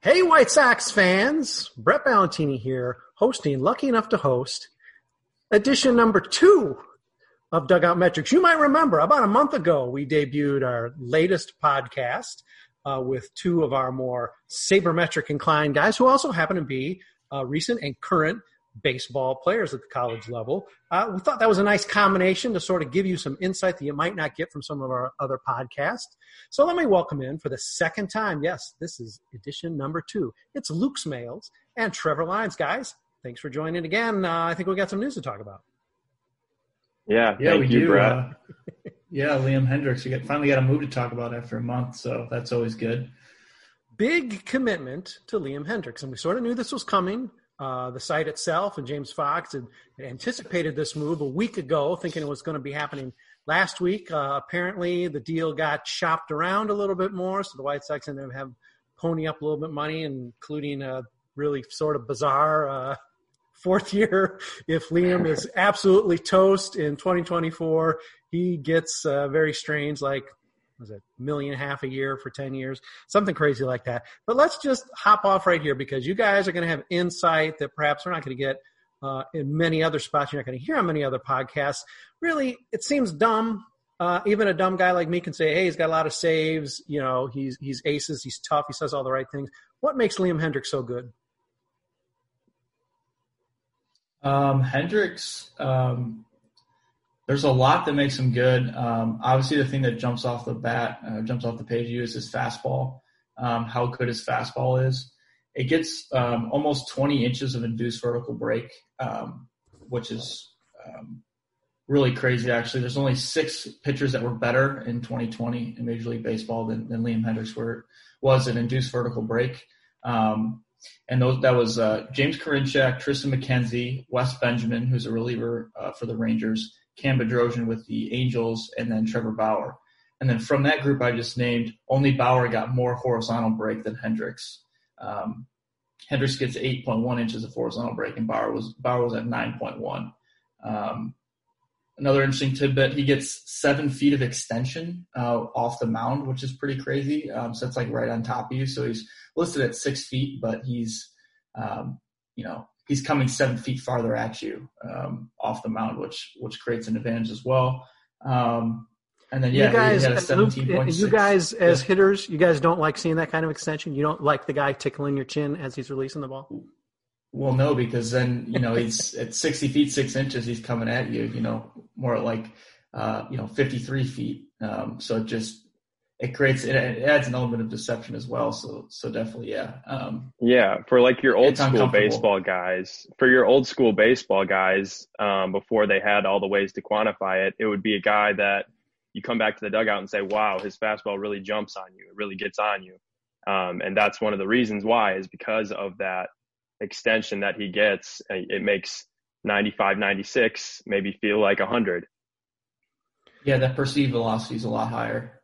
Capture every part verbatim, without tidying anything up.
Hey, White Sox fans! Brett Ballantini here, hosting, lucky enough to host, edition number two of Dugout Metrics. You might remember about a month ago, we debuted our latest podcast uh, with two of our more sabermetric inclined guys who also happen to be uh, recent and current baseball players at the college level. Uh, we thought that was a nice combination to sort of give you some insight that you might not get from some of our other podcasts. So let me welcome in for the second time. Yes, this is edition number two. It's Luke Smales and Trevor Lyons. Guys, thanks for joining again. Uh, I think we got some news to talk about. Yeah, yeah, thank we you, do. Brett. Uh, yeah, Liam Hendriks. We get, finally got a move to talk about after a month, so that's always good. Big commitment to Liam Hendriks, and we sort of knew this was coming. Uh, the site itself and James Fox had, had anticipated this move a week ago, thinking it was going to be happening last week. Uh, apparently, the deal got shopped around a little bit more, so the White Sox ended up having pony up a little bit of money, including a really sort of bizarre uh, fourth year. If Liam is absolutely toast in twenty twenty-four, he gets uh, very strange, like was it a million and a half a year for ten years, something crazy like that. But let's just hop off right here because you guys are going to have insight that perhaps we're not going to get uh, in many other spots. You're not going to hear on many other podcasts. Really, it seems dumb. Uh, even a dumb guy like me can say, hey, he's got a lot of saves. You know, he's he's aces. He's tough. He says all the right things. What makes Liam Hendriks so good? Um, Hendriks, um, there's a lot that makes him good. Um, obviously, the thing that jumps off the bat, uh, jumps off the page, you is his fastball. Um, how good his fastball is. It gets um, almost twenty inches of induced vertical break, um, which is um, really crazy. Actually, there's only six pitchers that were better in twenty twenty in Major League Baseball than, than Liam Hendriks were, was an induced vertical break. Um, and those that was uh, James Karinchak, Tristan McKenzie, Wes Benjamin, who's a reliever uh, for the Rangers, Cam Bedrosian with the Angels, and then Trevor Bauer. And then from that group I just named, only Bauer got more horizontal break than Hendriks. Um, Hendriks gets eight point one inches of horizontal break, and Bauer was Bauer was at nine point one. Um, another interesting tidbit, he gets seven feet of extension uh, off the mound, which is pretty crazy. Um, so it's like right on top of you. So he's listed at six feet, but he's, um, you know, he's coming seven feet farther at you um, off the mound, which which creates an advantage as well. Um, and then, yeah, you guys, he had a seventeen point six. You guys, as yeah. hitters, you guys don't like seeing that kind of extension? You don't like the guy tickling your chin as he's releasing the ball? Well, no, because then, you know, he's at sixty feet, six inches, he's coming at you, you know, more like, uh, you know, fifty-three feet. Um, so it just, it creates, it, it adds an element of deception as well. So, so definitely, yeah. Um, yeah. For like your old school baseball guys, for your old school baseball guys, um, before they had all the ways to quantify it, it would be a guy that you come back to the dugout and say, wow, his fastball really jumps on you. It really gets on you. Um, and that's one of the reasons why is because of that extension that he gets. It makes ninety-five, ninety-six maybe feel like one hundred. Yeah, that perceived velocity is a lot higher.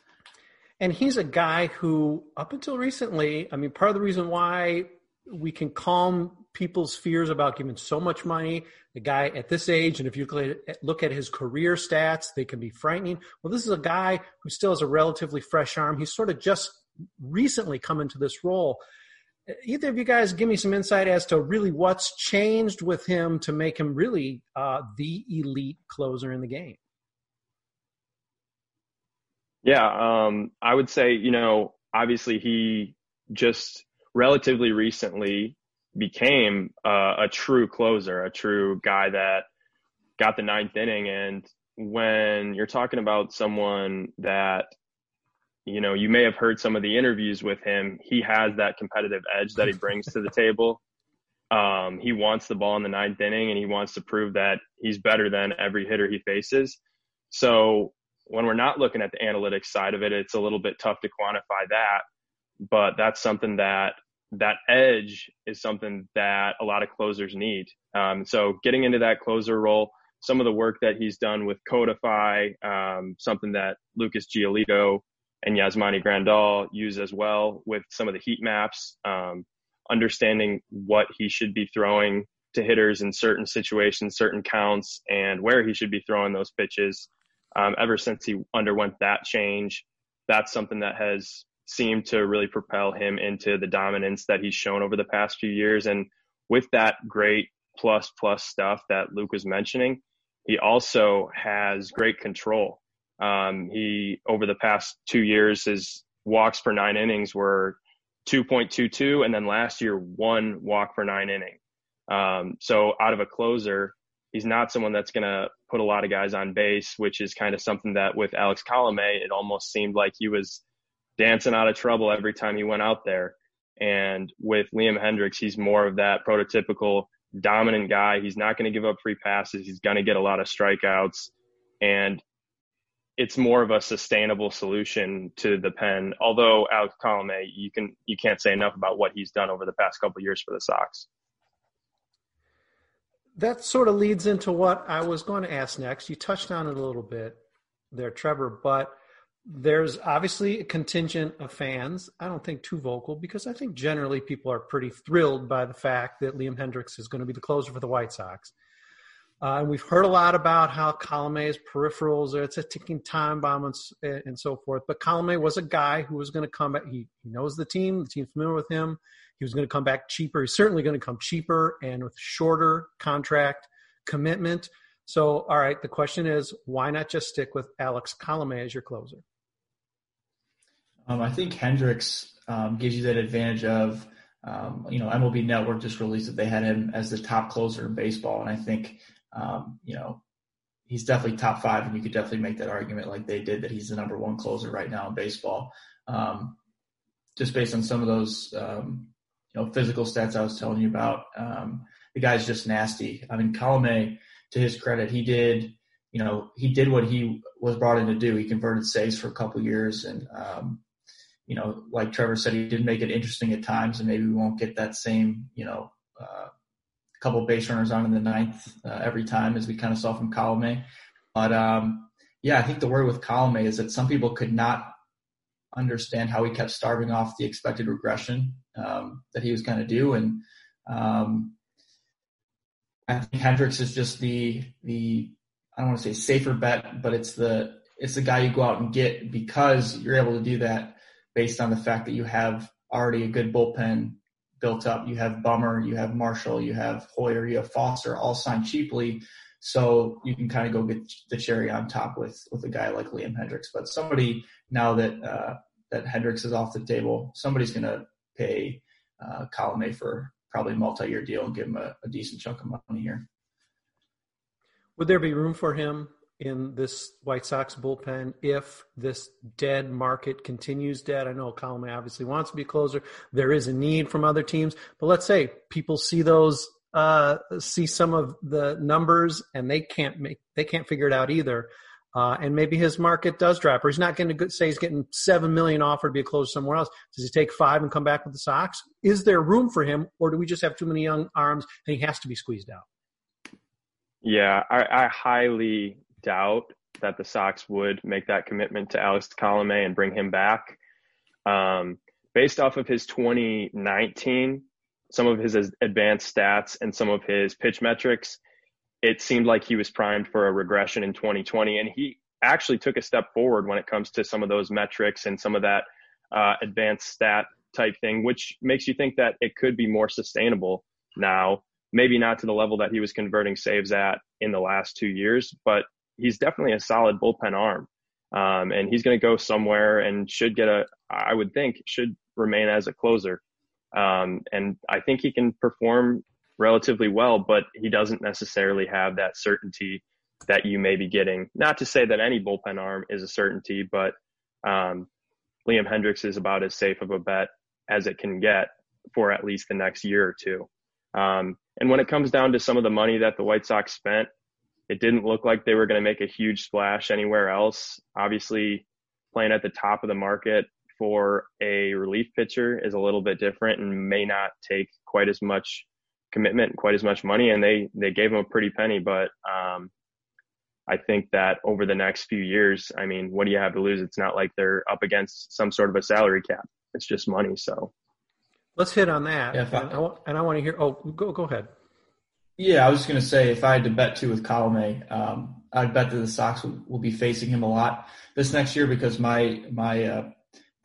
And he's a guy who, up until recently, I mean, part of the reason why we can calm people's fears about giving so much money, the guy at this age, and if you look at his career stats, they can be frightening. Well, this is a guy who still has a relatively fresh arm. He's sort of just recently come into this role. Either of you guys give me some insight as to really what's changed with him to make him really uh, the elite closer in the game. Yeah, um, I would say, you know, obviously he just relatively recently became uh, a true closer, a true guy that got the ninth inning. And when you're talking about someone that, you know, you may have heard some of the interviews with him, he has that competitive edge that he brings to the table. Um, he wants the ball in the ninth inning, and he wants to prove that he's better than every hitter he faces. So when we're not looking at the analytics side of it, it's a little bit tough to quantify that. But that's something that that edge is something that a lot of closers need. Um, so getting into that closer role, some of the work that he's done with Codify, um, something that Lucas Giolito and Yasmani Grandal use as well with some of the heat maps, um, understanding what he should be throwing to hitters in certain situations, certain counts, and where he should be throwing those pitches. Um, ever since he underwent that change, that's something that has seem to really propel him into the dominance that he's shown over the past few years. And with that great plus plus stuff that Luke was mentioning, he also has great control. Um, he, over the past two years, his walks per nine innings were two point two two, and then last year, one walk per nine inning. Um, so out of a closer, he's not someone that's going to put a lot of guys on base, which is kind of something that with Alex Colomé, it almost seemed like he was dancing out of trouble every time he went out there. And with Liam Hendriks, he's more of that prototypical dominant guy. He's not going to give up free passes. He's going to get a lot of strikeouts. And it's more of a sustainable solution to the pen. Although Alex Colomé, you can you can't say enough about what he's done over the past couple of years for the Sox. That sort of leads into what I was going to ask next. You touched on it a little bit there, Trevor, but there's obviously a contingent of fans. I don't think too vocal, because I think generally people are pretty thrilled by the fact that Liam Hendriks is going to be the closer for the White Sox. Uh, and we've heard a lot about how Colomé's peripherals, it's a ticking time bomb and, and so forth. But Colomé was a guy who was going to come back. He, he knows the team, the team's familiar with him. He was going to come back cheaper. He's certainly going to come cheaper and with shorter contract commitment. So, all right, the question is, why not just stick with Alex Colomé as your closer? Um, I think Hendriks um, gives you that advantage of, um, you know, M L B Network just released that they had him as the top closer in baseball. And I think, um, you know, he's definitely top five, and you could definitely make that argument like they did that he's the number one closer right now in baseball. Um, just based on some of those, um, you know, physical stats I was telling you about. Um, the guy's just nasty. I mean, Colomé, to his credit, he did, you know, he did what he was brought in to do. He converted saves for a couple of years. And, um, you know, like Trevor said, he did make it interesting at times, and maybe we won't get that same, you know, uh, couple of base runners on in the ninth uh, every time as we kind of saw from Colomé. But, um, yeah, I think the word with Colomé is that some people could not understand how he kept starving off the expected regression um, that he was going to do. And um, I think Hendriks is just the, the, I don't want to say safer bet, but it's the, it's the guy you go out and get because you're able to do that based on the fact that you have already a good bullpen built up. You have Bummer, you have Marshall, you have Hoyer, you have Foster, all signed cheaply. So you can kind of go get the cherry on top with, with a guy like Liam Hendriks. But somebody, now that uh, that Hendriks is off the table, somebody's going to pay uh, Colomé for probably a multi-year deal and give him a, a decent chunk of money here. Would there be room for him in this White Sox bullpen if this dead market continues dead? I know Colomé obviously wants to be a closer. There is a need from other teams. But let's say people see those uh, see some of the numbers and they can't make they can't figure it out either. Uh, and maybe his market does drop, or he's not going to say he's getting seven million offered to be a closer somewhere else. Does he take five and come back with the Sox? Is there room for him, or do we just have too many young arms and he has to be squeezed out? Yeah, I, I highly doubt that the Sox would make that commitment to Alex Colomé and bring him back. Um, based off of his twenty nineteen, some of his advanced stats and some of his pitch metrics, it seemed like he was primed for a regression in twenty twenty. And he actually took a step forward when it comes to some of those metrics and some of that uh, advanced stat type thing, which makes you think that it could be more sustainable now. Maybe not to the level that he was converting saves at in the last two years, but he's definitely a solid bullpen arm. Um, and he's going to go somewhere and should get a, I would think, should remain as a closer. Um, and I think he can perform relatively well, but he doesn't necessarily have that certainty that you may be getting. Not to say that any bullpen arm is a certainty, but um, Liam Hendriks is about as safe of a bet as it can get for at least the next year or two. Um, and when it comes down to some of the money that the White Sox spent, it didn't look like they were going to make a huge splash anywhere else. Obviously, playing at the top of the market for a relief pitcher is a little bit different and may not take quite as much commitment and quite as much money. And they, they gave him a pretty penny. But um, I think that over the next few years, I mean, what do you have to lose? It's not like they're up against some sort of a salary cap. It's just money. So let's hit on that. Yeah, I, and, I, and I want to hear, oh, go, go ahead. Yeah, I was just going to say, if I had to bet too with Colomé, um, I'd bet that the Sox will, will be facing him a lot this next year because my my uh,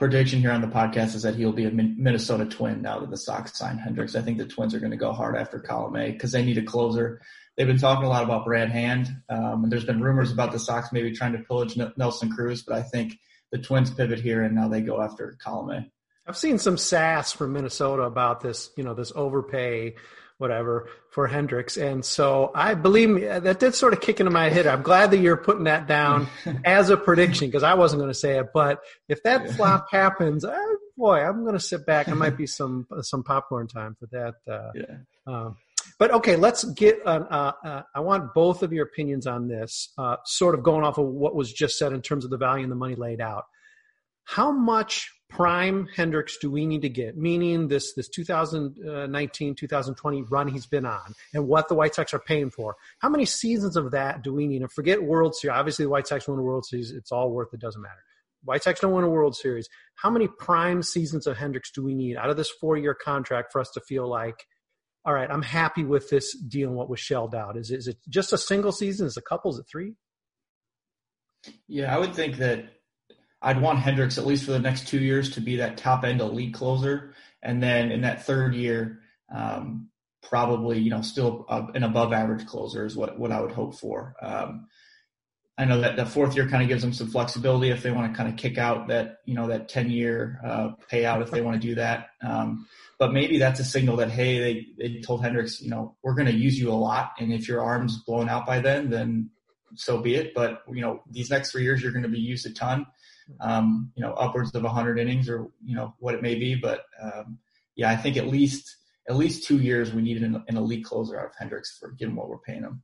prediction here on the podcast is that he'll be a Minnesota Twin now that the Sox sign Hendricks. I think the Twins are going to go hard after Colome because they need a closer. They've been talking a lot about Brad Hand, um, and there's been rumors about the Sox maybe trying to pillage Nelson Cruz, but I think the Twins pivot here and now they go after Colome. I've seen some sass from Minnesota about this, you know, this overpay, whatever, for Hendricks. And so I believe me, that did sort of kick into my head. I'm glad that you're putting that down as a prediction because I wasn't going to say it. But if that yeah. flop happens, oh, boy, I'm going to sit back. There might be some some popcorn time for that. Uh, yeah. Um, but, okay, let's get uh, – uh, I want both of your opinions on this, uh, sort of going off of what was just said in terms of the value and the money laid out. How much prime Hendricks do we need to get, meaning this this two thousand nineteen, two thousand twenty run he's been on and what the White Sox are paying for? How many seasons of that do we need? And forget World Series. Obviously, the White Sox win a World Series. It's all worth it. Doesn't matter. White Sox don't win a World Series. How many prime seasons of Hendricks do we need out of this four-year contract for us to feel like, all right, I'm happy with this deal and what was shelled out? Is, is it just a single season? Is it a couple? Is it three? Yeah, I would think that I'd want Hendricks at least for the next two years to be that top-end elite closer. And then in that third year, um, probably, you know, still an above-average closer is what, what I would hope for. Um, I know that the fourth year kind of gives them some flexibility if they want to kind of kick out that, you know, that ten-year uh, payout if they want to do that. Um, but maybe that's a signal that, hey, they, they told Hendricks, you know, we're going to use you a lot. And if your arm's blown out by then, then so be it. But, you know, these next three years, you're going to be used a ton. Um, you know, upwards of one hundred innings or, you know, what it may be. But, um, yeah, I think at least at least two years we need an, an elite closer out of Hendricks for given what we're paying him.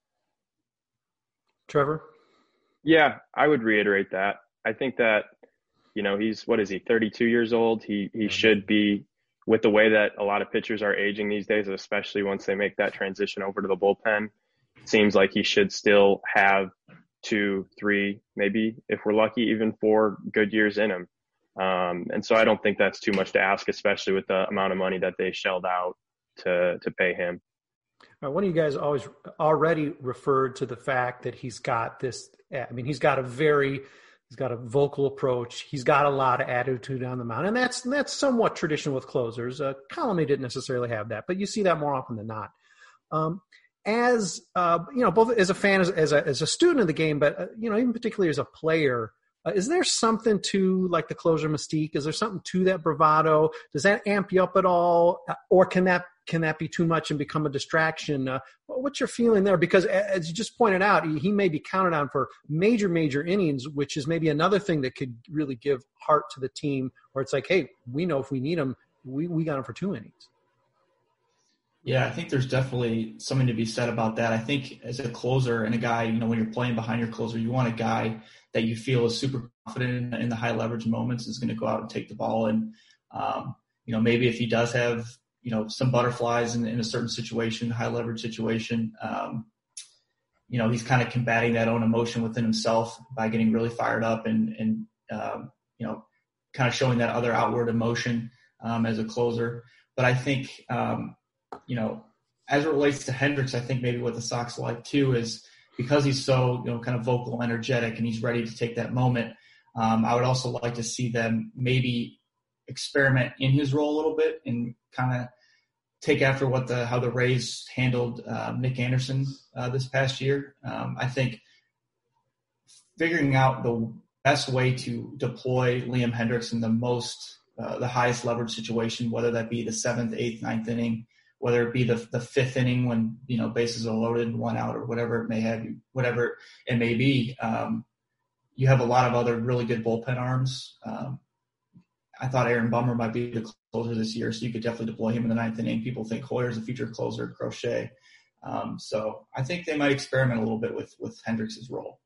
Trevor? Yeah, I would reiterate that. I think that, you know, he's, what is he, thirty-two years old? He he should be, with the way that a lot of pitchers are aging these days, especially once they make that transition over to the bullpen, it seems like he should still have two, three, maybe if we're lucky, even four good years in him. Um, and so I don't think that's too much to ask, especially with the amount of money that they shelled out to to pay him. Right, one of you guys always already referred to the fact that he's got this, I mean, he's got a very, he's got a vocal approach. He's got a lot of attitude on the mound. And that's that's somewhat traditional with closers. Uh, Colome didn't necessarily have that, but you see that more often than not. Um, As uh, you know, both as a fan, as, as a as a student of the game, but uh, you know, even particularly as a player, uh, is there something to like the closer mystique? Is there something to that bravado? Does that amp you up at all, or can that can that be too much and become a distraction? Uh, what's your feeling there? Because as you just pointed out, he, he may be counted on for major major innings, which is maybe another thing that could really give heart to the team. Where it's like, hey, we know if we need him, we we got him for two innings. Yeah, I think there's definitely something to be said about that. I think as a closer and a guy, you know, when you're playing behind your closer, you want a guy that you feel is super confident in, in the high leverage moments, is going to go out and take the ball. And, um, you know, maybe if he does have, you know, some butterflies in, in a certain situation, high leverage situation, um, you know, he's kind of combating that own emotion within himself by getting really fired up and, and um, you know, kind of showing that other outward emotion um, as a closer. But I think, um, you know, as it relates to Hendricks, I think maybe what the Sox like too is because he's so, you know, kind of vocal, energetic, and he's ready to take that moment. Um, I would also like to see them maybe experiment in his role a little bit and kind of take after what the how the Rays handled uh, Nick Anderson uh, this past year. Um, I think figuring out the best way to deploy Liam Hendricks in the most uh, the highest leverage situation, whether that be the seventh, eighth, ninth inning, whether it be the the fifth inning when, you know, bases are loaded and one out, or whatever it may have, whatever it may be. Um, you have a lot of other really good bullpen arms. Um, I thought Aaron Bummer might be the closer this year, so you could definitely deploy him in the ninth inning. People think Hoyer's a future closer, Crochet. Um, so I think they might experiment a little bit with, with Hendricks' role.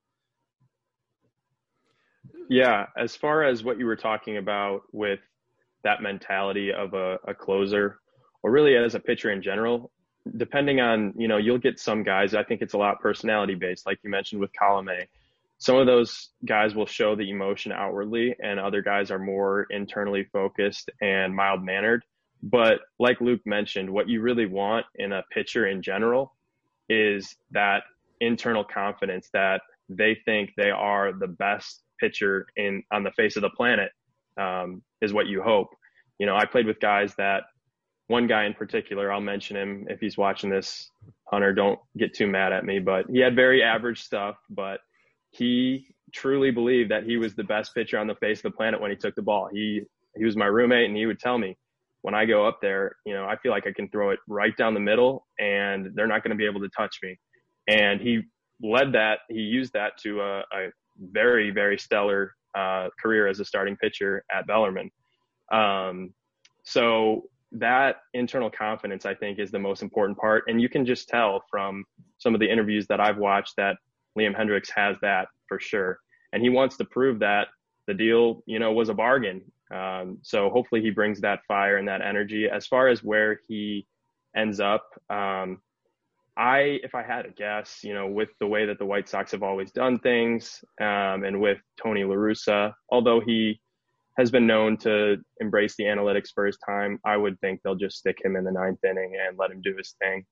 Yeah, as far as what you were talking about with that mentality of a, a closer, or really as a pitcher in general, depending on, you know, you'll get some guys, I think it's a lot personality based, like you mentioned with Colome. Some of those guys will show the emotion outwardly, and other guys are more internally focused and mild-mannered. But like Luke mentioned, what you really want in a pitcher in general is that internal confidence that they think they are the best pitcher in on the face of the planet. um, is what you hope. You know, I played with guys that one guy in particular, I'll mention him if he's watching this. Hunter, don't get too mad at me, but he had very average stuff, but he truly believed that he was the best pitcher on the face of the planet when he took the ball. He, he was my roommate, and he would tell me, when I go up there, you know, I feel like I can throw it right down the middle and they're not going to be able to touch me. And he led that, he used that to a, a very, very stellar uh, career as a starting pitcher at Bellarmine. Um, so that internal confidence, I think, is the most important part. And you can just tell from some of the interviews that I've watched that Liam Hendriks has that for sure. And he wants to prove that the deal, you know, was a bargain. Um, so hopefully he brings that fire and that energy. As far as where he ends up, um, I, if I had to guess, you know, with the way that the White Sox have always done things, um, and with Tony La Russa, although he has been known to embrace the analytics for his time, I would think they'll just stick him in the ninth inning and let him do his thing.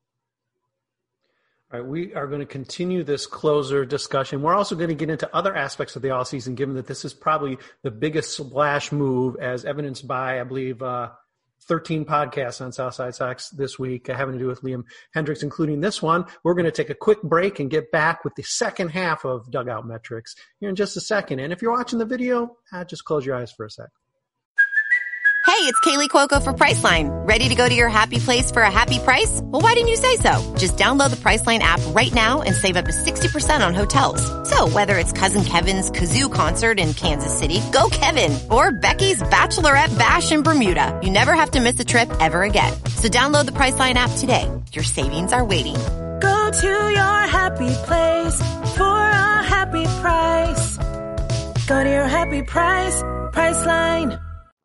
All right, we are going to continue this closer discussion. We're also going to get into other aspects of the offseason, given that this is probably the biggest splash move, as evidenced by, I believe, uh, thirteen podcasts on Southside Sox this week uh, having to do with Liam Hendriks, including this one. We're going to take a quick break and get back with the second half of Dugout Metrics here in just a second. And if you're watching the video, uh, just close your eyes for a sec. Hey, it's Kaylee Cuoco for Priceline. Ready to go to your happy place for a happy price? Well, why didn't you say so? Just download the Priceline app right now and save up to sixty percent on hotels. So whether it's Cousin Kevin's Kazoo Concert in Kansas City, go Kevin, or Becky's Bachelorette Bash in Bermuda, you never have to miss a trip ever again. So download the Priceline app today. Your savings are waiting. Go to your happy place for a happy price. Go to your happy price, Priceline.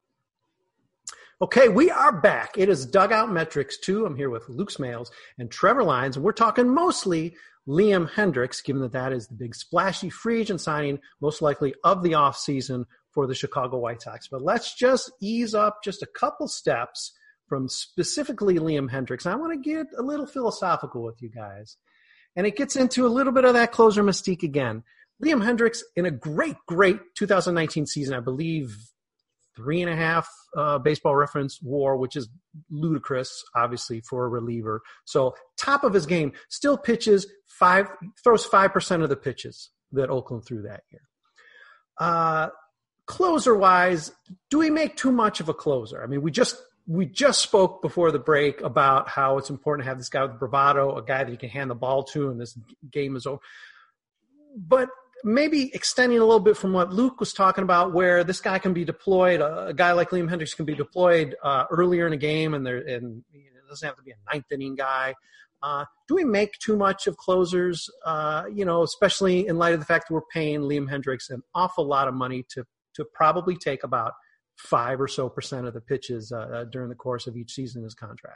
Okay, we are back. It is Dugout Metrics two. I'm here with Luke Smales and Trevor Lyons, and we're talking mostly Liam Hendriks, given that that is the big splashy free agent signing, most likely of the offseason for the Chicago White Sox. But let's just ease up just a couple steps from specifically Liam Hendriks. I want to get a little philosophical with you guys. And it gets into a little bit of that closer mystique again. Liam Hendriks, in a great, great two thousand nineteen season, I believe three and a half uh, Baseball Reference WAR, which is ludicrous, obviously, for a reliever. So top of his game, still pitches five, throws five percent of the pitches that Oakland threw that year. Uh, closer-wise, do we make too much of a closer? I mean, we just we just spoke before the break about how it's important to have this guy with bravado, a guy that you can hand the ball to, and this game is over. But maybe extending a little bit from what Luke was talking about, where this guy can be deployed, a, a guy like Liam Hendriks can be deployed uh, earlier in a game, and, there, and it doesn't have to be a ninth inning guy. Uh, do we make too much of closers, uh, you know, especially in light of the fact that we're paying Liam Hendriks an awful lot of money to to probably take about five or so percent of the pitches uh, during the course of each season in his contract?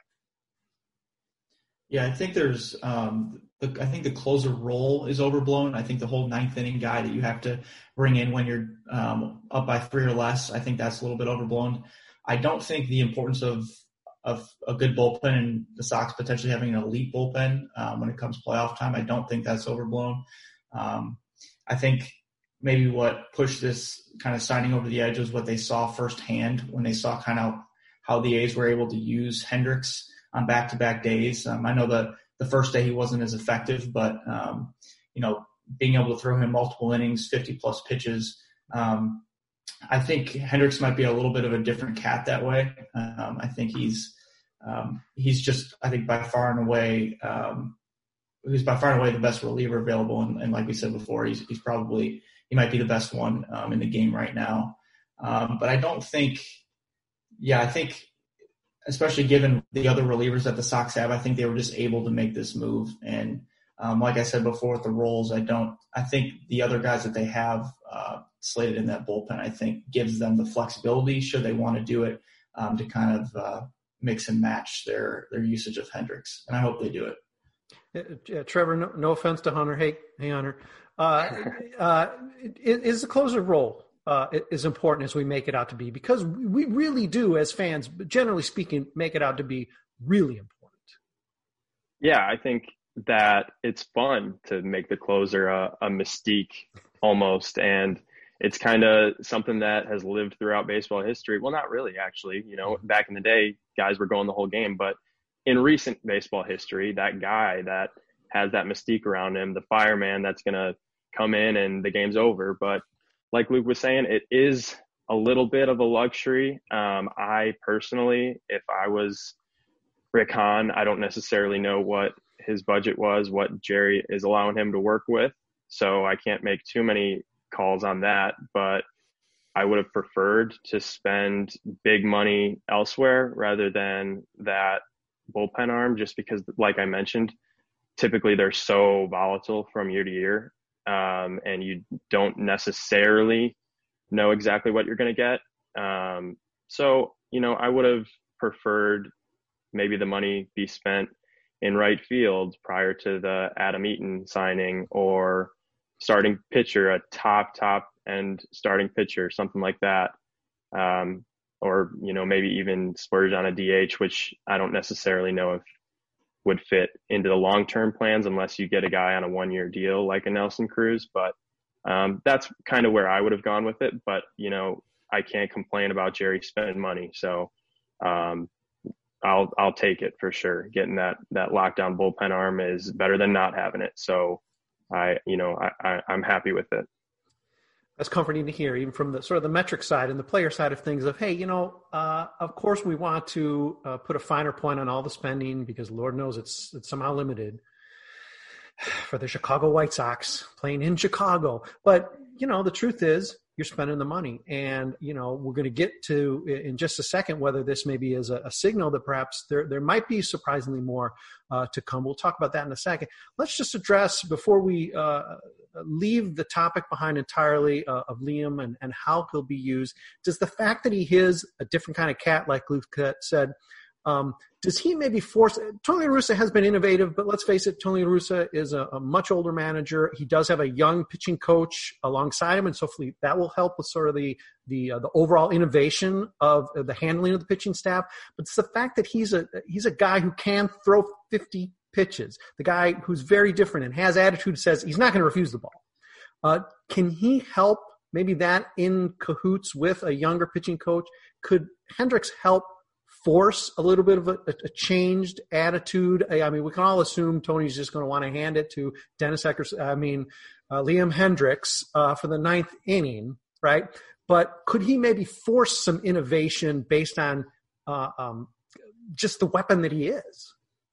Yeah, I think there's um, the, I think the closer role is overblown. I think the whole ninth inning guy that you have to bring in when you're um, up by three or less, I think that's a little bit overblown. I don't think the importance of of a good bullpen and the Sox potentially having an elite bullpen um, when it comes playoff time, I don't think that's overblown. Um, I think maybe what pushed this kind of signing over the edge was what they saw firsthand when they saw kind of how the A's were able to use Hendriks on back-to-back days. Um, I know that the first day he wasn't as effective, but, um, you know, being able to throw him multiple innings, fifty-plus pitches, um, I think Hendriks might be a little bit of a different cat that way. Um, I think he's um, he's just, I think, by far and away, um, he's by far and away the best reliever available. And, and like we said before, he's, he's probably – he might be the best one um, in the game right now. Um, but I don't think – yeah, I think – especially given the other relievers that the Sox have, I think they were just able to make this move. And um, like I said before with the roles, I don't, I think the other guys that they have uh, slated in that bullpen, I think gives them the flexibility should they want to do it um, to kind of uh, mix and match their, their usage of Hendriks. And I hope they do it. Yeah, Trevor, no, no offense to Hunter. Hey, hey Hunter. Uh, uh, is the closer role Uh, is important as we make it out to be, because we really do, as fans, generally speaking, make it out to be really important. Yeah, I think that it's fun to make the closer a, a mystique almost. And it's kind of something that has lived throughout baseball history. Well, not really, actually. You know, back in the day, guys were going the whole game. But in recent baseball history, that guy that has that mystique around him, the fireman that's going to come in and the game's over. But like Luke was saying, it is a little bit of a luxury. Um, I personally, if I was Rick Hahn, I don't necessarily know what his budget was, what Jerry is allowing him to work with. So I can't make too many calls on that, but I would have preferred to spend big money elsewhere rather than that bullpen arm, just because, like I mentioned, typically they're so volatile from year to year, um, and you don't necessarily know exactly what you're going to get. Um, so, you know, I would have preferred maybe the money be spent in right field prior to the Adam Eaton signing, or starting pitcher, a top, top end starting pitcher, something like that. Um, or, you know, maybe even splurge on a D H, which I don't necessarily know if would fit into the long-term plans unless you get a guy on a one-year deal like a Nelson Cruz. But um, that's kind of where I would have gone with it. But, you know, I can't complain about Jerry spending money. So um, I'll, I'll take it for sure. Getting that, that lockdown bullpen arm is better than not having it. So I, you know, I, I, I'm happy with it. That's comforting to hear, even from the sort of the metric side and the player side of things of, hey, you know, uh, of course we want to uh, put a finer point on all the spending because Lord knows it's, it's somehow limited for the Chicago White Sox playing in Chicago. But, you know, the truth is you're spending the money. And, you know, we're going to get to in just a second whether this maybe is a, a signal that perhaps there, there might be surprisingly more uh, to come. We'll talk about that in a second. Let's just address, before we uh, leave the topic behind entirely uh, of Liam and, and how he'll be used, does the fact that he is a different kind of cat, like Luke said, Um, does he maybe force – Tony La Russa has been innovative, but let's face it, Tony La Russa is a, a much older manager. He does have a young pitching coach alongside him, and so hopefully that will help with sort of the the, uh, the overall innovation of uh, the handling of the pitching staff. But it's the fact that he's a he's a guy who can throw fifty pitches, the guy who's very different and has attitude, says he's not going to refuse the ball. Uh, can he help maybe that in cahoots with a younger pitching coach? Could Hendricks help force a little bit of a, a changed attitude? I mean, we can all assume Tony's just going to want to hand it to Dennis Eckersley, I mean, uh, Liam Hendricks uh, for the ninth inning, right? But could he maybe force some innovation based on uh, um, just the weapon that he is?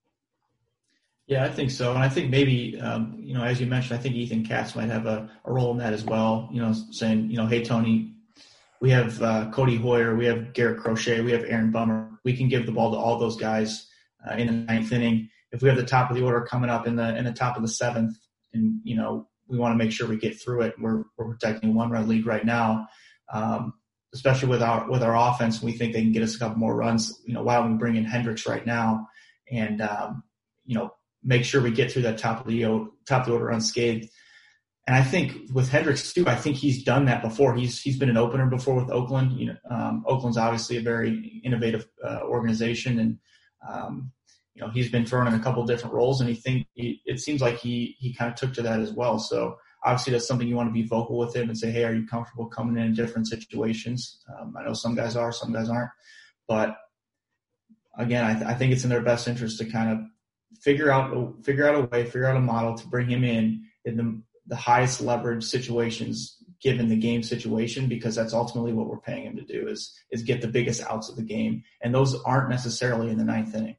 Yeah, I think so. And I think maybe, um, you know, as you mentioned, I think Ethan Katz might have a, a role in that as well, you know, saying, you know, hey, Tony, we have uh, Cody Hoyer, we have Garrett Crochet, we have Aaron Bummer. We can give the ball to all those guys uh, in the ninth inning. If we have the top of the order coming up in the in the top of the seventh, and you know we want to make sure we get through it. We're we're protecting a one-run lead right now, um, especially with our with our offense. We think they can get us a couple more runs. You know, why don't we bring in Hendricks right now and um, you know make sure we get through that top of the top of the order unscathed. And I think with Hendricks too, I think he's done that before. He's he's been an opener before with Oakland. You know, um, Oakland's obviously a very innovative uh, organization, and um, you know he's been thrown in a couple of different roles. And he think he, it seems like he he kind of took to that as well. So obviously that's something you want to be vocal with him and say, hey, are you comfortable coming in in different situations? Um, I know some guys are, some guys aren't, but again, I, th- I think it's in their best interest to kind of figure out figure out a way, figure out a model to bring him in in the the highest leverage situations given the game situation, because that's ultimately what we're paying him to do is, is get the biggest outs of the game. And those aren't necessarily in the ninth inning.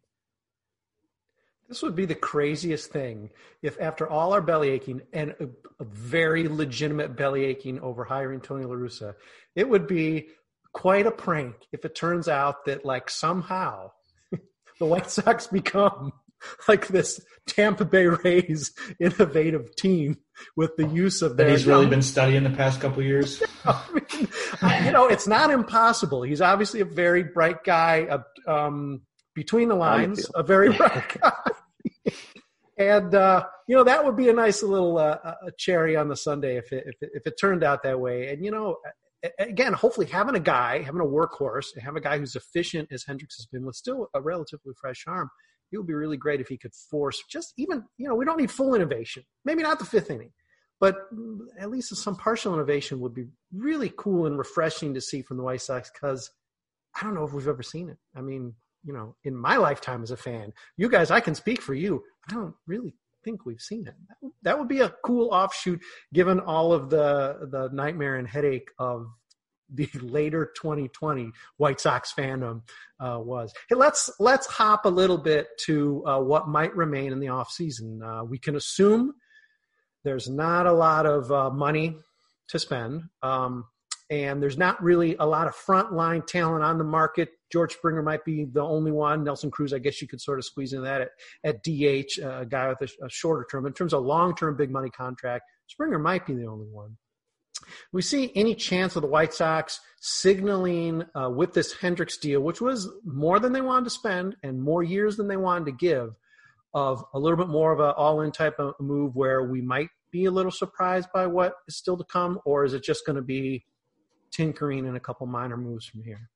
This would be the craziest thing if after all our belly aching and a, a very legitimate belly aching over hiring Tony La Russa, it would be quite a prank if it turns out that like somehow the White Sox become like this Tampa Bay Rays innovative team with the use of that their, he's really been studying the past couple of years. I mean, you know, it's not impossible. He's obviously a very bright guy, uh, um, between the lines, a very bright guy. And, uh, you know, that would be a nice little uh, a cherry on the sundae if it, if it, if it turned out that way. And, you know, again, hopefully having a guy, having a workhorse, have a guy who's efficient as Hendricks has been with still a relatively fresh arm, it would be really great if he could force just even, you know, we don't need full innovation. Maybe not the fifth inning, but at least some partial innovation would be really cool and refreshing to see from the White Sox, because I don't know if we've ever seen it. I mean, you know, in my lifetime as a fan, you guys, I can speak for you. I don't really think we've seen it. That would be a cool offshoot, given all of the the nightmare and headache of the later twenty twenty White Sox fandom uh, was. Hey, let's let's hop a little bit to uh, what might remain in the offseason. Uh, we can assume there's not a lot of uh, money to spend, um, and there's not really a lot of frontline talent on the market. George Springer might be the only one. Nelson Cruz, I guess you could sort of squeeze into that at, at D H, uh, a guy with a, a shorter term. In terms of long-term big money contract, Springer might be the only one. We see any chance of the White Sox signaling uh, with this Hendricks deal, which was more than they wanted to spend and more years than they wanted to give, of a little bit more of an all-in type of move where we might be a little surprised by what is still to come, or is it just going to be tinkering and a couple minor moves from here?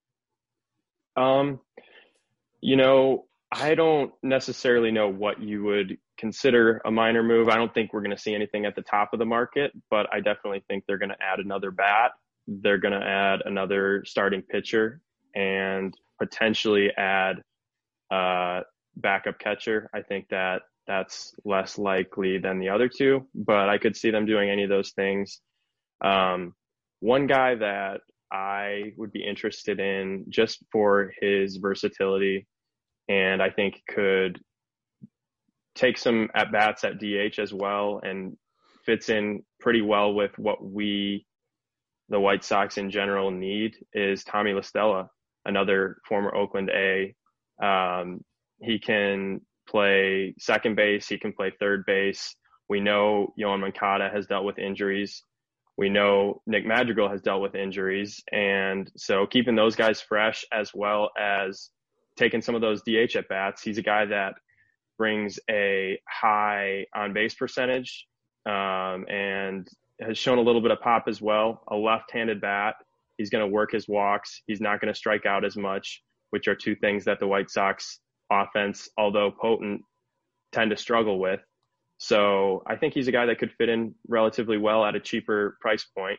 Um, you know, I don't necessarily know what you would consider a minor move. I don't think we're going to see anything at the top of the market, but I definitely think they're going to add another bat. They're going to add another starting pitcher and potentially add a backup catcher. I think that that's less likely than the other two, but I could see them doing any of those things. Um, one guy that I would be interested in just for his versatility, and I think could take some at-bats at D H as well and fits in pretty well with what we, the White Sox in general, need, is Tommy La Stella, another former Oakland A. Um, he can play second base. He can play third base. We know Yoan Moncada has dealt with injuries. We know Nick Madrigal has dealt with injuries. And so keeping those guys fresh, as well as taking some of those D H at-bats, he's a guy that brings a high on-base percentage um, and has shown a little bit of pop as well. A left-handed bat. He's going to work his walks. He's not going to strike out as much, which are two things that the White Sox offense, although potent, tend to struggle with. So I think he's a guy that could fit in relatively well at a cheaper price point.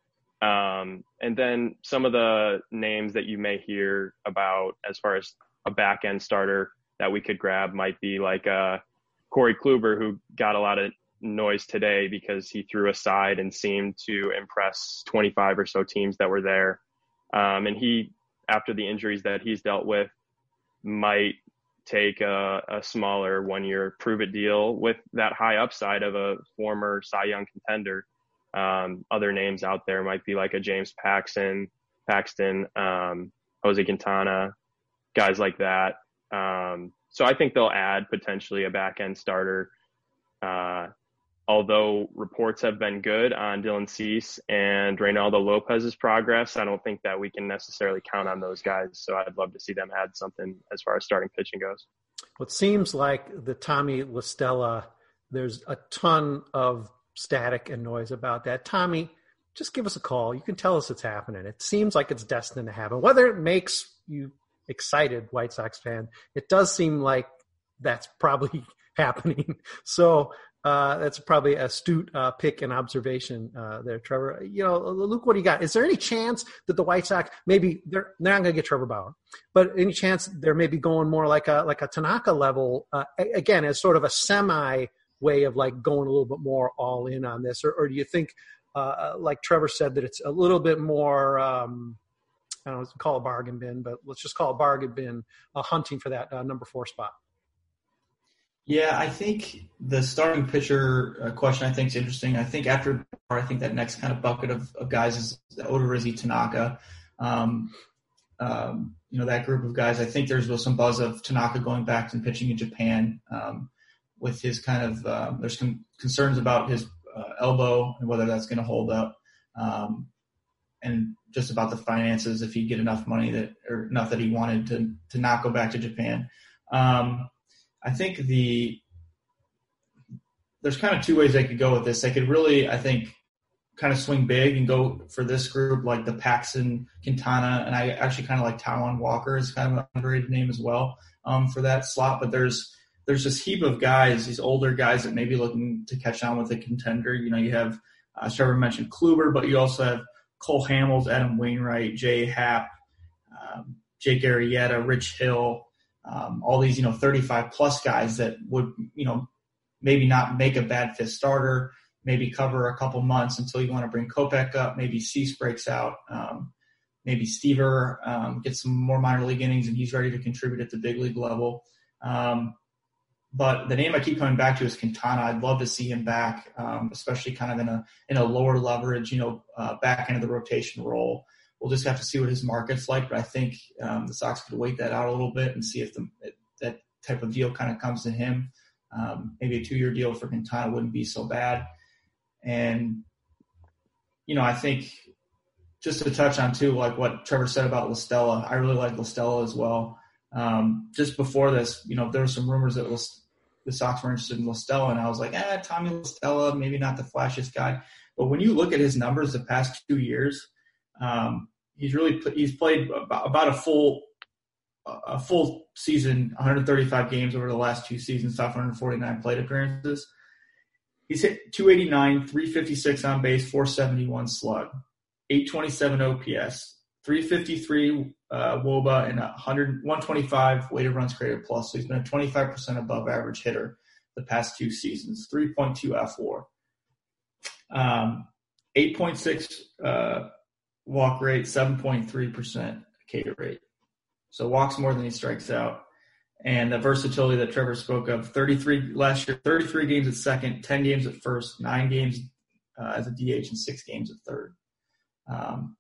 Um, and then some of the names that you may hear about as far as a back end starter that we could grab might be like uh, Corey Kluber, who got a lot of noise today because he threw a side and seemed to impress twenty-five or so teams that were there. Um, and he, after the injuries that he's dealt with, might take a, a smaller one-year prove-it deal with that high upside of a former Cy Young contender. Um, other names out there might be like a James Paxton, Paxton, um, Jose Quintana, guys like that. Um, so I think they'll add potentially a back-end starter. Uh, although reports have been good on Dylan Cease and Reynaldo Lopez's progress, I don't think that we can necessarily count on those guys. So I'd love to see them add something as far as starting pitching goes. Well, it seems like the Tommy La Stella, there's a ton of static and noise about that. Tommy, just give us a call. You can tell us it's happening. It seems like it's destined to happen. Whether it makes you excited, White Sox fan, it does seem like that's probably happening. So uh, that's probably an astute uh, pick and observation uh, there, Trevor. You know, Luke, what do you got? Is there any chance that the White Sox, maybe they're, they're not going to get Trevor Bauer, but any chance they're maybe going more like a like a Tanaka level, uh, again, as sort of a semi way of like going a little bit more all in on this? Or, or do you think, uh, like Trevor said, that it's a little bit more, um, I don't know, call it a bargain bin, but let's just call it bargain bin, uh, hunting for that uh, number four spot? Yeah, I think the starting pitcher uh, question I think is interesting. I think after, I think that next kind of bucket of, of guys is Odorizzi, Tanaka. Um, um, you know, that group of guys. I think there's some buzz of Tanaka going back and pitching in Japan um, with his kind of uh, – there's con- concerns about his uh, elbow and whether that's going to hold up, um, and just about the finances if he'd get enough money that or enough that he wanted to to not go back to Japan. Um, I think the there's kind of two ways they could go with this. They could really, I think, kind of swing big and go for this group like the Paxton, Quintana, and I actually kind of like Taijuan Walker is kind of an underrated name as well um, for that slot. But there's there's this heap of guys, these older guys that may be looking to catch on with a contender. You know, you have, uh, Trevor mentioned Kluber, but you also have Cole Hamels, Adam Wainwright, Jay Happ, um, Jake Arrieta, Rich Hill, um, all these, you know, thirty-five plus guys that would, you know, maybe not make a bad fifth starter, maybe cover a couple months until you want to bring Kopech up, maybe Cease breaks out, um, maybe Stever um, gets some more minor league innings and he's ready to contribute at the big league level. Um, but the name I keep coming back to is Quintana. I'd love to see him back, um, especially kind of in a in a lower leverage, you know, uh, back into the rotation role. We'll just have to see what his market's like, but I think um, the Sox could wait that out a little bit and see if the, that type of deal kind of comes to him. Um, maybe a two-year deal for Quintana wouldn't be so bad. And, you know, I think just to touch on, too, like what Trevor said about La Stella, I really like La Stella as well. Um, just before this, you know, there were some rumors that was, the Sox were interested in La Stella, and I was like, eh, Tommy La Stella, maybe not the flashiest guy. But when you look at his numbers the past two years, um, he's really he's played about, about a full a full season, one hundred thirty-five games over the last two seasons, five hundred forty-nine plate appearances. He's hit two eighty-nine, three fifty-six on base, four seventy-one slug, eight twenty-seven O P S, three fifty-three uh, W O B A, and one hundred, one twenty-five weighted runs created plus. So he's been a twenty-five percent above average hitter the past two seasons, three point two F W A R. Um, eight point six uh, walk rate, seven point three percent K rate. So walks more than he strikes out. And the versatility that Trevor spoke of, thirty-three last year, thirty-three games at second, ten games at first, nine games uh, as a D H, and six games at third. Um,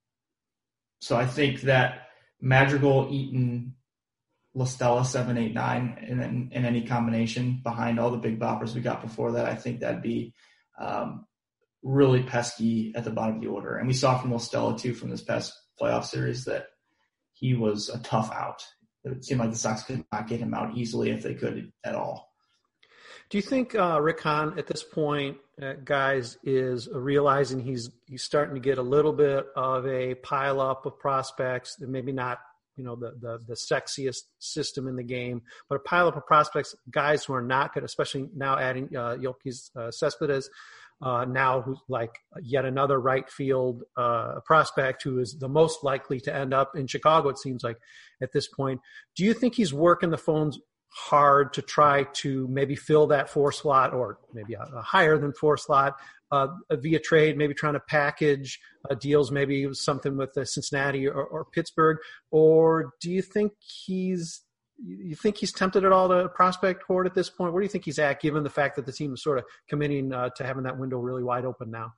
so I think that Madrigal, Eaton, La Stella, seven, eight, nine, and then in any combination behind all the big boppers we got before that, I think that'd be um, really pesky at the bottom of the order. And we saw from La Stella, too, from this past playoff series that he was a tough out. It seemed like the Sox could not get him out easily if they could at all. Do you think uh, Rick Hahn at this point, uh, guys, is realizing he's he's starting to get a little bit of a pileup of prospects, maybe not, you know, the, the the sexiest system in the game, but a pileup of prospects, guys who are not good, especially now adding uh, Yoelqui uh, Cespedes, uh, now who's like yet another right field uh, prospect who is the most likely to end up in Chicago, it seems like at this point. Do you think he's working the phones hard to try to maybe fill that four slot, or maybe a, a higher than four slot uh, via trade, maybe trying to package uh, deals, maybe something with uh, Cincinnati or, or Pittsburgh? Or do you think he's you think he's tempted at all to prospect for it at this point? Where do you think he's at, given the fact that the team is sort of committing uh, to having that window really wide open now?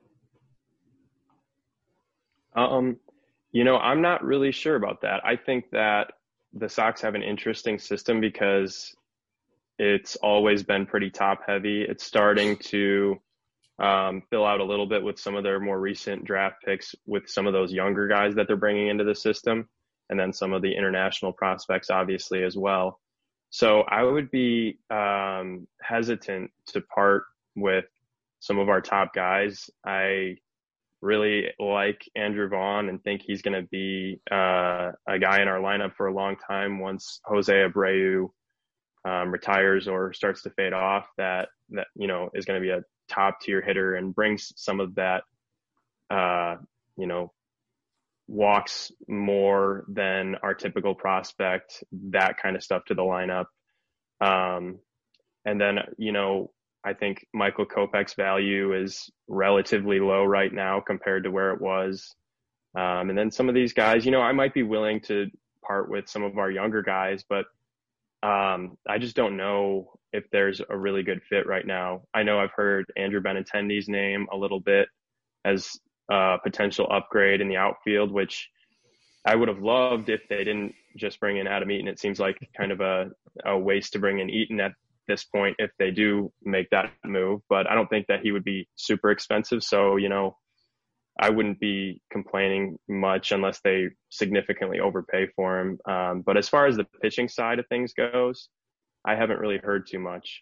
Um, you know, I'm not really sure about that. I think that the Sox have an interesting system because it's always been pretty top heavy. It's starting to um, fill out a little bit with some of their more recent draft picks, with some of those younger guys that they're bringing into the system, and then some of the international prospects, obviously, as well. So I would be um, hesitant to part with some of our top guys. I really like Andrew Vaughn and think he's going to be uh, a guy in our lineup for a long time once Jose Abreu um, retires or starts to fade off, that, that, you know, is going to be a top tier hitter and brings some of that, uh, you know, walks more than our typical prospect, that kind of stuff to the lineup. Um, and then, you know, I think Michael Kopech's value is relatively low right now compared to where it was. Um, and then some of these guys, you know, I might be willing to part with some of our younger guys, but um, I just don't know if there's a really good fit right now. I know I've heard Andrew Benintendi's name a little bit as a potential upgrade in the outfield, which I would have loved if they didn't just bring in Adam Eaton. It seems like kind of a, a waste to bring in Eaton at this point if they do make that move, but I don't think that he would be super expensive. So, you know, I wouldn't be complaining much unless they significantly overpay for him. Um, but as far as the pitching side of things goes, I haven't really heard too much.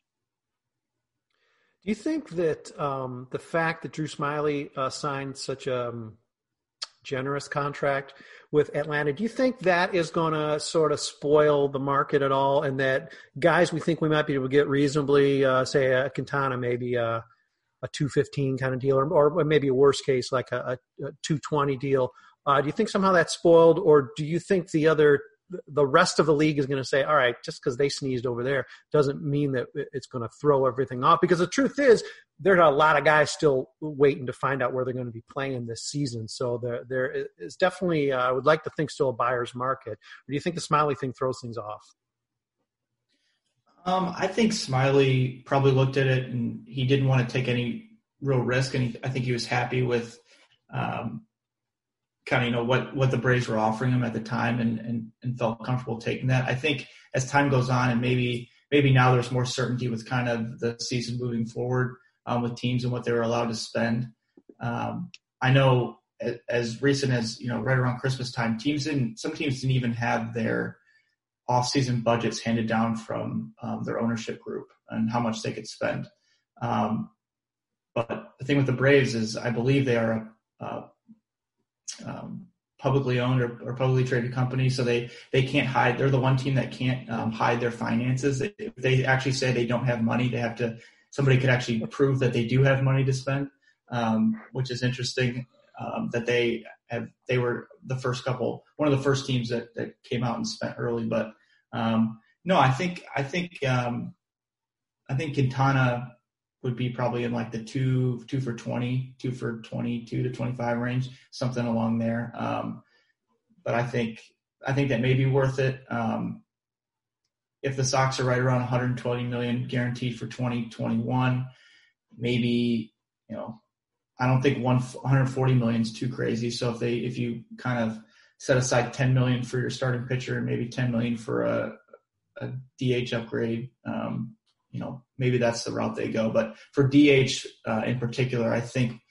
Do you think that um, the fact that Drew Smyly uh, signed such a, um, generous contract with Atlanta. Do you think that is going to sort of spoil the market at all, and that guys we think we might be able to get reasonably, uh, say a Quintana, maybe a, a two fifteen kind of deal, or, or maybe a worst case like a, a two twenty deal? Uh, do you think somehow that's spoiled, or do you think the other the rest of the league is going to say, all right, just because they sneezed over there doesn't mean that it's going to throw everything off? Because the truth is, there are a lot of guys still waiting to find out where they're going to be playing this season. So there, there is definitely, uh, I would like to think, still a buyer's market. Or do you think the Smiley thing throws things off? Um, I think Smiley probably looked at it and he didn't want to take any real risk. And he, I think he was happy with um, kind of, you know, what, what the Braves were offering him at the time, and, and, and felt comfortable taking that. I think as time goes on, and maybe, maybe now there's more certainty with kind of the season moving forward um, with teams and what they were allowed to spend. Um, I know as, as recent as, you know, right around Christmas time, teams didn't, some teams didn't even have their off-season budgets handed down from um, their ownership group and how much they could spend. Um, but the thing with the Braves is I believe they are a, a um, publicly owned or, or publicly traded company, so they, they can't hide. They're the one team that can't um, hide their finances. They, if they actually say they don't have money, they have to – somebody could actually prove that they do have money to spend, um, which is interesting um, that they have – they were the first couple – one of the first teams that, that came out and spent early. But, um, no, I think I think um, I think Quintana – would be probably in like the two, two for twenty, two for twenty-two to twenty-five range, something along there. Um, but I think, I think that may be worth it. Um, if the Sox are right around one hundred twenty million guaranteed for twenty twenty-one, maybe, you know, I don't think one, one hundred forty million is too crazy. So if they, if you kind of set aside ten million for your starting pitcher and maybe ten million for a, a D H upgrade, um, you know, maybe that's the route they go. But for D H uh, in particular, I think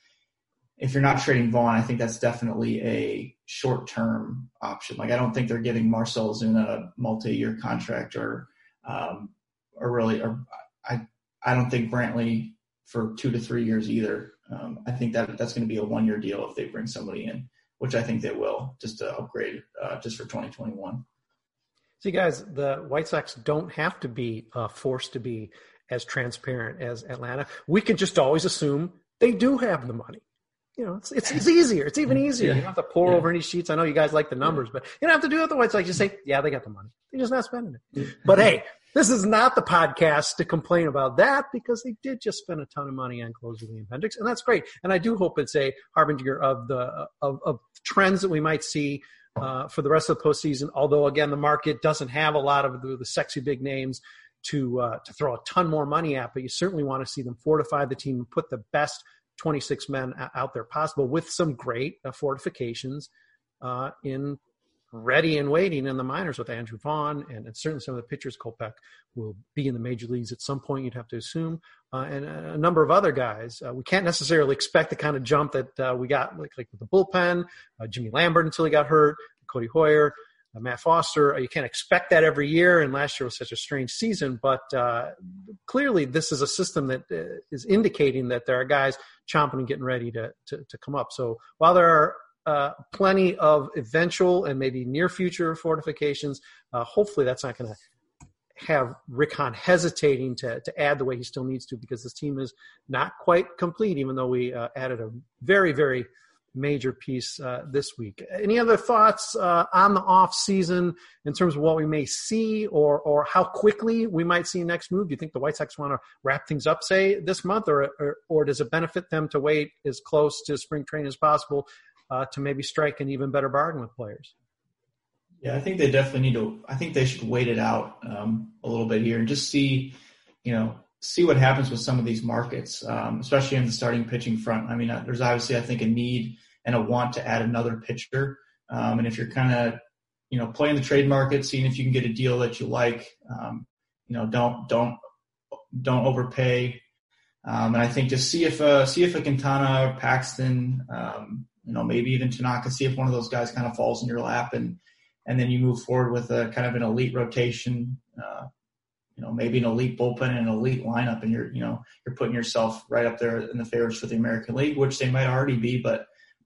if you're not trading Vaughn, I think that's definitely a short-term option. Like, I don't think they're giving Marcell Ozuna a multi-year contract or, um, or really, or I, I don't think Brantley for two to three years either. Um, I think that that's going to be a one-year deal if they bring somebody in, which I think they will, just to upgrade uh, just for twenty twenty-one. See, guys, the White Sox don't have to be uh, forced to be as transparent as Atlanta. We can just always assume they do have the money. You know, it's it's, it's easier. It's even easier. Yeah. You don't have to pour yeah. over any sheets. I know you guys like the numbers, yeah. but you don't have to do it with the White Sox. Just say, yeah, they got the money. They're just not spending it. But, hey, this is not the podcast to complain about that, because they did just spend a ton of money on closer Liam Hendriks, and that's great. And I do hope it's a harbinger of the of, of trends that we might see Uh, for the rest of the postseason, although, again, the market doesn't have a lot of the, the sexy big names to uh, to throw a ton more money at, but you certainly want to see them fortify the team and put the best twenty-six men out there possible with some great uh, fortifications uh, in ready and waiting in the minors with Andrew Vaughn, and, and certainly some of the pitchers. Kopech will be in the major leagues at some point, you'd have to assume, uh, and a, a number of other guys. Uh, we can't necessarily expect the kind of jump that uh, we got like, like with the bullpen, uh, Jimmy Lambert until he got hurt, Cody Hoyer, uh, Matt Foster. Uh, you can't expect that every year, and last year was such a strange season, but uh, clearly this is a system that uh, is indicating that there are guys chomping and getting ready to, to, to come up. So while there are Uh, plenty of eventual and maybe near future fortifications, Uh, hopefully that's not going to have Rick Hahn hesitating to, to add the way he still needs to, because this team is not quite complete, even though we uh, added a very, very major piece uh, this week. Any other thoughts uh, on the off season in terms of what we may see, or or how quickly we might see next move? Do you think the White Sox want to wrap things up, say, this month, or, or, or does it benefit them to wait as close to spring training as possible Uh, to maybe strike an even better bargain with players? Yeah, I think they definitely need to – I think they should wait it out um, a little bit here and just see, you know, see what happens with some of these markets, um, especially in the starting pitching front. I mean, uh, there's obviously, I think, a need and a want to add another pitcher. Um, and if you're kind of, you know, playing the trade market, seeing if you can get a deal that you like, um, you know, don't don't don't overpay. Um, and I think just see if uh, see if a Quintana or Paxton um, – you know, maybe even Tanaka, see if one of those guys kind of falls in your lap, and and then you move forward with a kind of an elite rotation, uh, you know, maybe an elite bullpen and an elite lineup, and you're, you know, you're putting yourself right up there in the favorites for the American League, which they might already be, but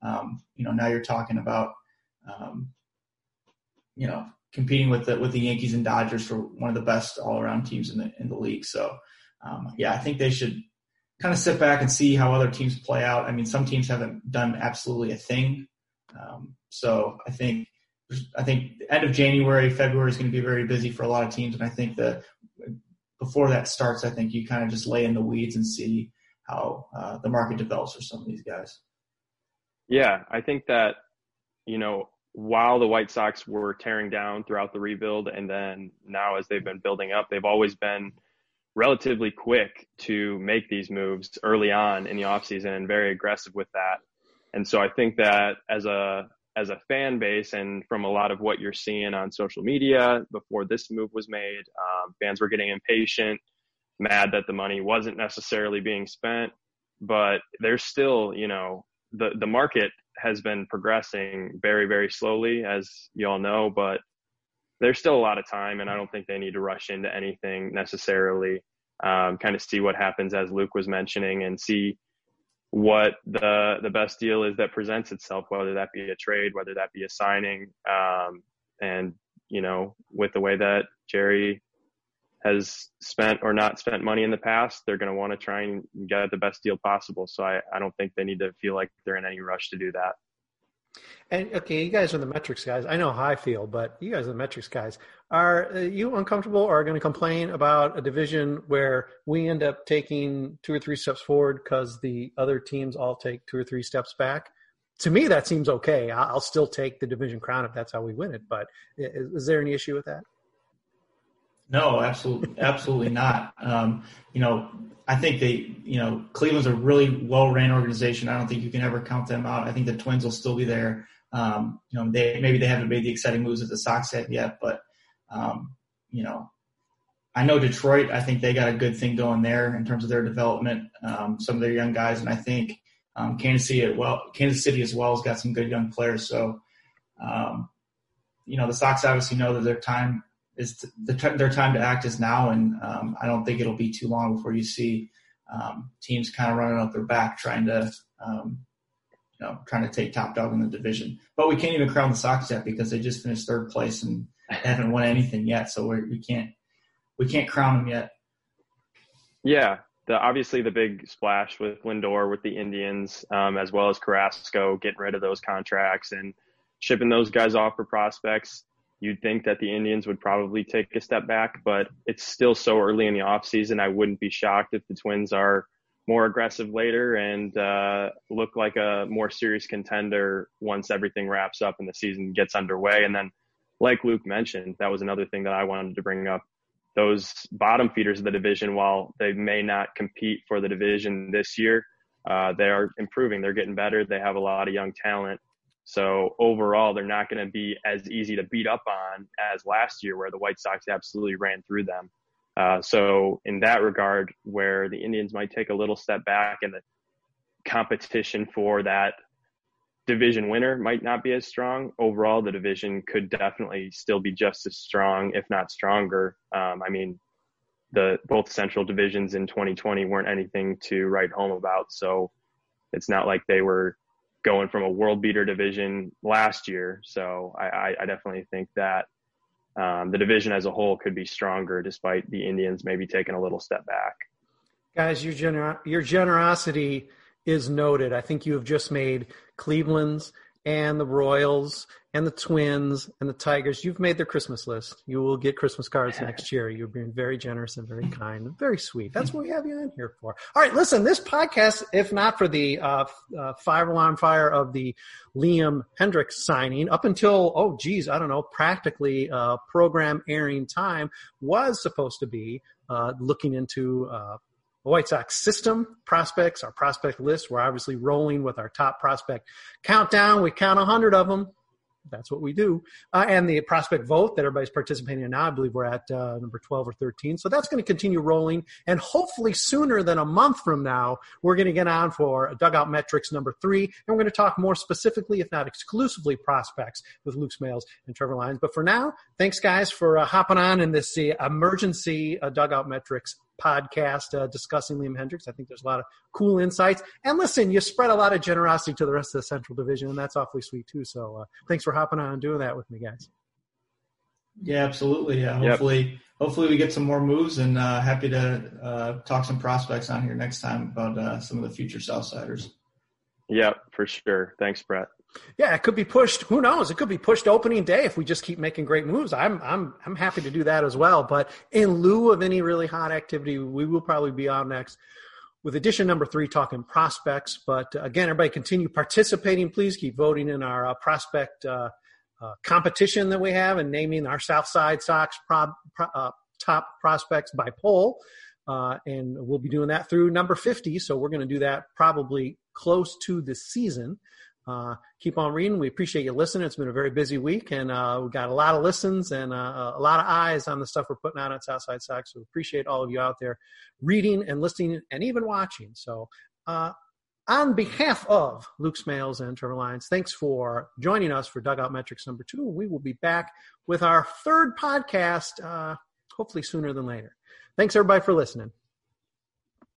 um, you know, now you're talking about, um, you know, competing with the with the Yankees and Dodgers for one of the best all around teams in the in the league. So, um, yeah, I think they should kind of sit back and see how other teams play out. I mean, some teams haven't done absolutely a thing. Um, so I think I think the end of January, February is going to be very busy for a lot of teams, and I think that before that starts, I think you kind of just lay in the weeds and see how uh, the market develops for some of these guys. Yeah, I think that, you know, while the White Sox were tearing down throughout the rebuild, and then now as they've been building up, they've always been relatively quick to make these moves early on in the offseason and very aggressive with that. And so I think that as a as a fan base, and from a lot of what you're seeing on social media before this move was made, um, fans were getting impatient, mad that the money wasn't necessarily being spent. But there's still, you know, the, the market has been progressing very, very slowly, as you all know, but there's still a lot of time, and I don't think they need to rush into anything necessarily. Um, kind of see what happens, as Luke was mentioning, and see what the the best deal is that presents itself, whether that be a trade, whether that be a signing. Um, and, you know, with the way that Jerry has spent or not spent money in the past, they're going to want to try and get the best deal possible. So I, I don't think they need to feel like they're in any rush to do that. And okay, you guys are the metrics guys. I know how I feel, but you guys are the metrics guys. Are you uncomfortable or going to complain about a division where we end up taking two or three steps forward because the other teams all take two or three steps back? To me, that seems okay. I'll still take the division crown if that's how we win it. But is, is there any issue with that? No, absolutely, absolutely not. Um, you know, I think they, you know, Cleveland's a really well-ran organization. I don't think you can ever count them out. I think the Twins will still be there. Um, you know, they maybe they haven't made the exciting moves that the Sox have yet, but um, you know, I know Detroit. I think they got a good thing going there in terms of their development. Um, some of their young guys, and I think um, Kansas City, well, Kansas City as well has got some good young players. So, um, you know, the Sox obviously know that their time is to, the, their time to act is now, and um, I don't think it'll be too long before you see um, teams kind of running up their back trying to, um, you know, trying to take top dog in the division. But we can't even crown the Sox yet because they just finished third place and haven't won anything yet, so we're, we can't we can't crown them yet. Yeah, the obviously the big splash with Lindor with the Indians, um, as well as Carrasco, getting rid of those contracts and shipping those guys off for prospects. You'd think that the Indians would probably take a step back, but it's still so early in the offseason. I wouldn't be shocked if the Twins are more aggressive later and uh, look like a more serious contender once everything wraps up and the season gets underway. And then, like Luke mentioned, that was another thing that I wanted to bring up. Those bottom feeders of the division, while they may not compete for the division this year, uh, they are improving. They're getting better. They have a lot of young talent. So overall, they're not going to be as easy to beat up on as last year, where the White Sox absolutely ran through them. Uh, so in that regard, where the Indians might take a little step back and the competition for that division winner might not be as strong, overall, the division could definitely still be just as strong, if not stronger. Um, I mean, the both central divisions in twenty twenty weren't anything to write home about. So it's not like they were going from a world beater division last year. So I, I, I definitely think that um, the division as a whole could be stronger despite the Indians maybe taking a little step back. Guys, your gener- your generosity is noted. I think you have just made Cleveland's and the Royals and the Twins and the Tigers. You've made their Christmas list. You will get Christmas cards next year. You're being very generous and very kind and very sweet. That's what we have you on here for. All right, listen, this podcast, if not for the uh, uh, fire alarm fire of the Liam Hendriks signing, up until, oh, geez, I don't know, practically uh, program airing time, was supposed to be uh, looking into uh, the White Sox system, prospects, our prospect list. We're obviously rolling with our top prospect countdown. We count one hundred of them. That's what we do. Uh, and the prospect vote that everybody's participating in now, I believe we're at uh, number twelve or thirteen. So that's going to continue rolling. And hopefully sooner than a month from now, we're going to get on for Dugout Metrics number three. And we're going to talk more specifically, if not exclusively, prospects with Luke Smales and Trevor Lyons. But for now, thanks, guys, for uh, hopping on in this uh, emergency uh, Dugout Metrics podcast uh, discussing Liam Hendriks. I think there's a lot of cool insights. And listen, you spread a lot of generosity to the rest of the Central Division, and that's awfully sweet too. So uh, thanks for hopping on and doing that with me, guys. Yeah, absolutely. Yeah, Yep. hopefully, hopefully we get some more moves, and uh, happy to uh, talk some prospects on here next time about uh, some of the future Southsiders. Yep, for sure. Thanks, Brett. Yeah, it could be pushed. Who knows? It could be pushed opening day if we just keep making great moves. I'm I'm I'm happy to do that as well. But in lieu of any really hot activity, we will probably be on next with edition number three, talking prospects. But uh, again, everybody continue participating. Please keep voting in our uh, prospect uh, uh, competition that we have and naming our Southside Sox pro, pro, uh, top prospects by poll. Uh, and we'll be doing that through number fifty. So we're going to do that probably close to the season. Uh, keep on reading. We appreciate you listening. It's been a very busy week, and uh, we've got a lot of listens and uh, a lot of eyes on the stuff we're putting out on Southside Sox. So we appreciate all of you out there reading and listening and even watching. So uh, on behalf of Luke Smales and Trevor Lyons, thanks for joining us for Dugout Metrics number two. We will be back with our third podcast, uh, hopefully sooner than later. Thanks, everybody, for listening.